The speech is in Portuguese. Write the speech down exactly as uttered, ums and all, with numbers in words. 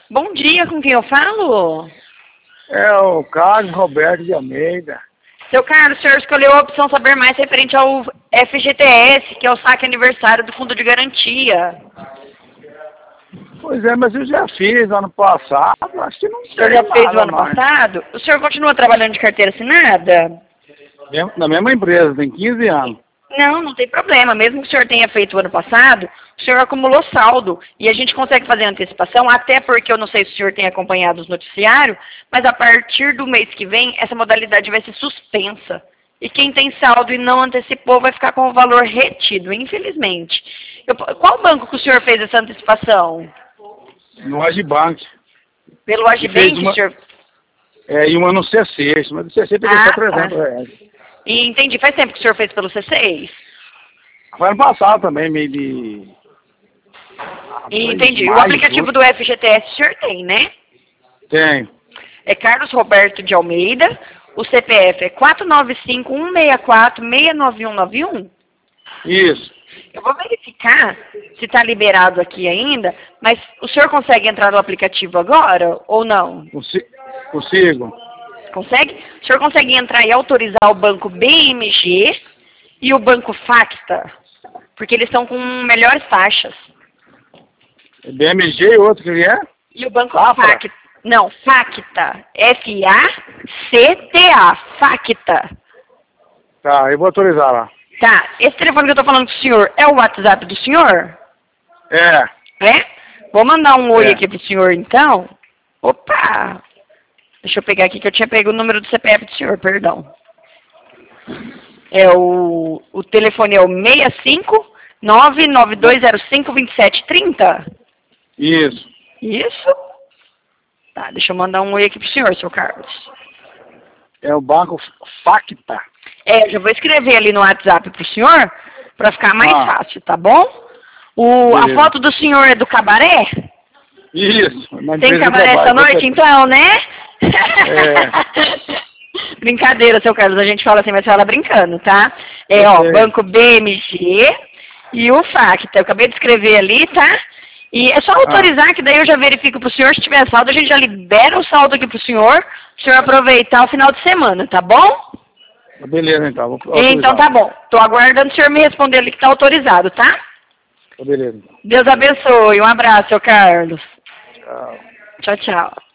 Bom dia, com quem eu falo? É o Carlos Roberto de Almeida. Seu Carlos, o senhor escolheu a opção saber mais referente ao F G T S, que é o saque aniversário do Fundo de Garantia. Pois é, mas eu já fiz ano passado, acho que não O senhor já fez o ano passado? O senhor continua trabalhando de carteira assinada? Na mesma empresa, tem quinze anos. Não, não tem problema. Mesmo que o senhor tenha feito o ano passado, o senhor acumulou saldo. E a gente consegue fazer antecipação, até porque eu não sei se o senhor tem acompanhado os noticiários, mas a partir do mês que vem, essa modalidade vai ser suspensa. E quem tem saldo e não antecipou vai ficar com o valor retido, infelizmente. Eu, qual banco que o senhor fez essa antecipação? No Agibank. Pelo Agibank, uma, senhor? É, e uma no C C, mas do C C pegou ah, só trezentos reais. E entendi. Faz tempo que o senhor fez pelo C seis? Foi ano passado também, meio de... E entendi. Mais, o aplicativo outro. do F G T S o senhor tem, né? Tem. É Carlos Roberto de Almeida. O C P F é quatro nove cinco, um seis quatro, seis nove um nove um? Isso. Eu vou verificar se está liberado aqui ainda, mas o senhor consegue entrar no aplicativo agora ou não? Consigo. Consigo. Consegue? O senhor consegue entrar e autorizar o banco B M G e o banco Facta? Porque eles estão com melhores taxas. B M G e outro que é? E o banco Facta. Facta. Não, Facta. F A C T A. Facta. Tá, eu vou autorizar lá. Tá. Esse telefone que eu tô falando com o senhor é o WhatsApp do senhor? É. É? Vou mandar um oi é. aqui pro senhor, então. Opa! Deixa eu pegar aqui que eu tinha pego o número do C P F do senhor, perdão. É o, o telefone é o seis cinco, nove nove dois zero cinco, dois sete três zero? Isso. Isso? Tá, deixa eu mandar um oi aqui pro senhor, seu Carlos. É o banco Facta. É, eu já vou escrever ali no WhatsApp pro senhor, pra ficar mais ah. fácil, tá bom? O, a foto do senhor é do cabaré? Isso. Tem cabaré essa noite, então, né? É. Brincadeira, seu Carlos, a gente fala assim, mas fala brincando, tá? É, ó, é. Banco B M G e o Facta. Eu acabei de escrever ali, tá? E é só autorizar, ah. que daí eu já verifico pro senhor. Se tiver saldo, a gente já libera o saldo aqui pro senhor, pro senhor aproveitar o final de semana, tá bom? Beleza, então. Vou então tá bom. Tô aguardando o senhor me responder ali que tá autorizado, tá? Beleza. Deus abençoe. Um abraço, seu Carlos. Tchau. Tchau, tchau.